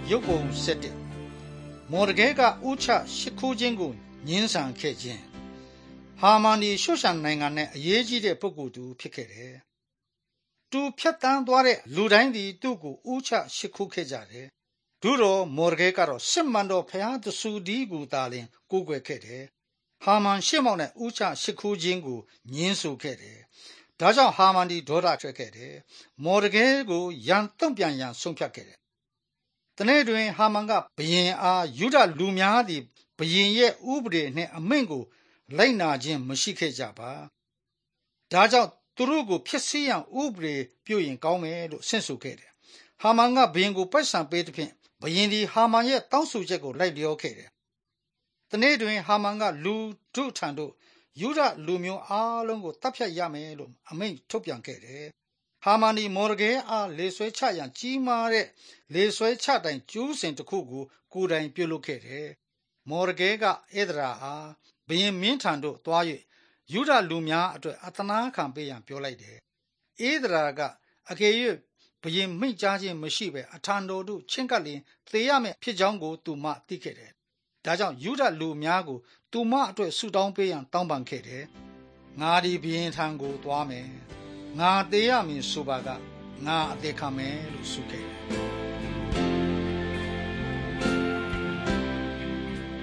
ရုပ်ပုံဆက်တဲ့မော်ဒကဲကဥချရှိခိုးခြင်းကိုညှင်းဆန်ခဲ့ခြင်းဟာမန်ဒီရှုရှန်နိုင်ငံနဲ့အရေးကြီးတဲ့ပုဂ္ဂိုလ်သူဖြစ်ခဲ့တယ်။သူဖြတ်တန်းသွားတဲ့လူတိုင်းဒီသူ့ကိုဥချရှိခိုးခဲ့ကြတယ်။သို့တော့မော်ဒကဲကတော့စစ်မှန်တော်ဖျားတဆူဒီကိုသာလျှင်ကိုးကွယ်ခဲ့တယ်။ဟာမန်ရှေ့မောက်နဲ့ဥချရှိခိုးခြင်းကိုညှင်းဆိုခဲ့တယ်။ဒါကြောင့်ဟာမန်ဒီဒေါသထွက်ခဲ့တယ်။မော်ဒကဲကိုရန်တုံ့ပြန်ရန်ဆုံးဖြတ်ခဲ့တယ်။တနေ့တွင်ဟာမန်ကဘုရင်အားယူဒလူများသည်ဘုရင်ရဲ့ဥပဒေနှင့်အမိန့်ကိုလိုက်နာခြင်းမရှိခဲ့ကြပါ။ဒါကြောင့်သူတို့ကိုဖျက်ဆီးရန်ဥပဒေပြုရင်ကောင်းမယ်လို့ဆင့်ဆိုခဲ့တယ်။ဟာမန်ကဘုရင်ကိုပိုက်ဆံပေးသဖြင့်ဘုရင်သည်ဟာမန်ရဲ့တောင်းဆိုချက်ကိုလိုက်လျောခဲ့တယ်။တနေ့တွင်ဟာမန်ကလူတို့ထံသို့ယူဒလူမျိုးအားလုံးကိုတပ်ဖြတ်ရမယ်လို့အမိန့်ထုတ်ပြန်ခဲ့တယ်။ဟာမန်ဒီမော်ဒကဲအားလေဆွဲချရန်ကြီးမားတဲ့လေဆွဲချတိုင်ကျူးစင်တစ်ခုကိုကိုယ်တိုင်ပြုလုပ်ခဲ့တယ်။မော်ဒကဲကဧဒရာအားဘုရင်မင်းထံသို့သွား၍ယူဒလူများအတွက်အသနာခံပေးရန်ပြောလိုက်တယ်။ဧဒရာကအကယ်၍ဘုရင်မိန့်ကြားခြင်းမရှိဘဲအထံတော်သို့ချဉ်ကပ်လျင်သေရမယ်ဖြစ်ကြောင်းကိုသူမသိခဲ့တယ်။ဒါကြောင့်ယူဒလူများကိုသူမအတွက်ဆုတောင်းပေးရန်တောင်းပန်ခဲ့တယ်။ငါဒီဘုရင်ထံကိုသွားမယ်။ငါသေရမည်ဆိုပါကငါအသေးခံမယ်လို့ဆိုခဲ့တယ်။